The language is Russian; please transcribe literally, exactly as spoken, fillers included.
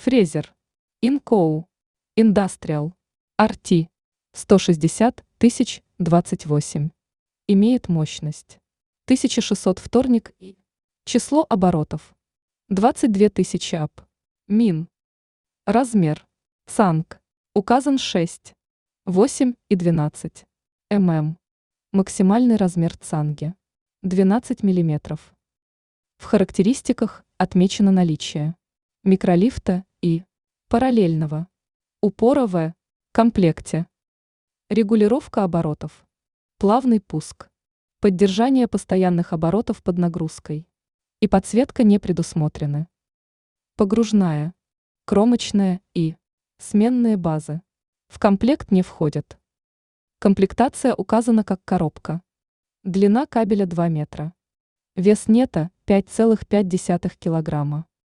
Фрезер. Инкоу. Индастриал. ар ти. сто шестьдесят тысяч двадцать восемь. Имеет мощность тысяча шестьсот вторник и число оборотов двадцать две тысячи ап. Мин. Размер. Цанг. Указан шесть, восемь и двенадцать мм. Максимальный размер цанги двенадцать миллиметров. В характеристиках отмечено наличие микролифта и параллельного упора в комплекте. Регулировка оборотов. Плавный пуск. Поддержание постоянных оборотов под нагрузкой. И подсветка не предусмотрены. Погружная, кромочная и сменные базы в комплект не входят. Комплектация указана как коробка. Длина кабеля два метра. Вес нета пять целых пять десятых килограмма.